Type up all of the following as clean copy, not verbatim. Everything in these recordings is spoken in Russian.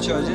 еще один?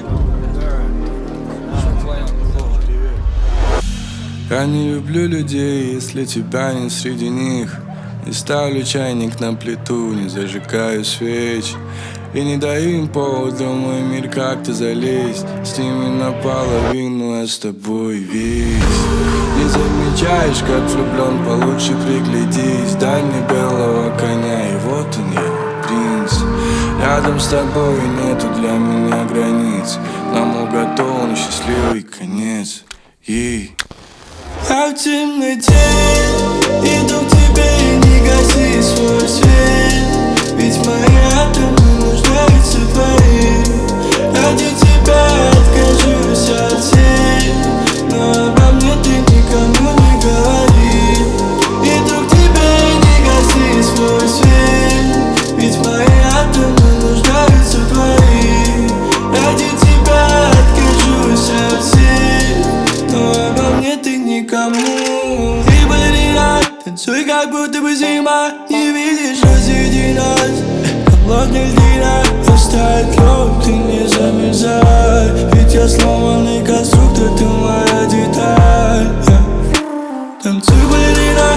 Я не люблю людей, если тебя нет среди них. Не ставлю чайник на плиту, не зажигаю свеч и не даю им повода в мой мир как-то залезть. С ними наполовину, а с тобой весь. Не замечаешь, как влюблен, получше приглядись. Дай мне белого коня, и вот он я, принц. Рядом с тобой нету для меня границ. Нам уготован счастливый конец. Я в темноте иду к тебе и не гаси свой свет. Ведь мои атомы нуждаются в твоих. Ради тебя откажусь от всех, но обо мне ты никому не говори. Иду к тебе и не гаси свой свет. Ведь мои атомы нуждаются в твоих. Ради тебя откажусь от всех, но обо мне ты никому. И балерина, танцуй, как будто бы зима. Не видишь, разъеди нас, холодная льдина. Оставь лед, ты не замерзай. Ведь я сломанный конструктор, ты моя деталь. Танцуй, балерина,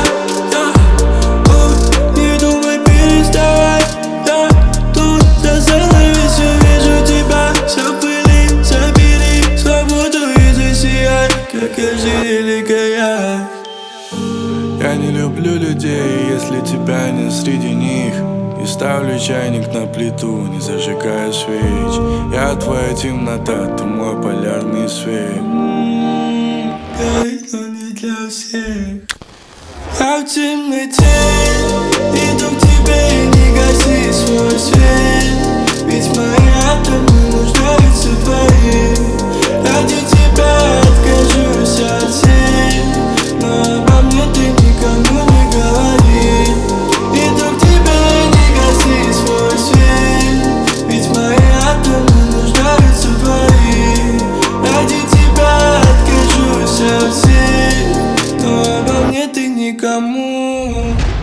не думай переставай. Тут за занавесью вижу тебя. Все в пыли, забери свободу и засияй, как я великая. Я не люблю людей, если тебя нет среди них. Не ставлю чайник на плиту, не зажигаю свеч. Я твоя темнота, ты мой полярный свет. Горит, но не для всех. Я в темноте иду к тебе и не гаси свой свет. Ведь мои атомы нуждаются в твоих. Ради тебя откажусь от всех, но обо мне ты никому не говори. Иду к тебе и не гаси свой свет. Ведь мои атомы нуждаются в твоих. Ради тебя откажусь от всех, но обо мне ты никому.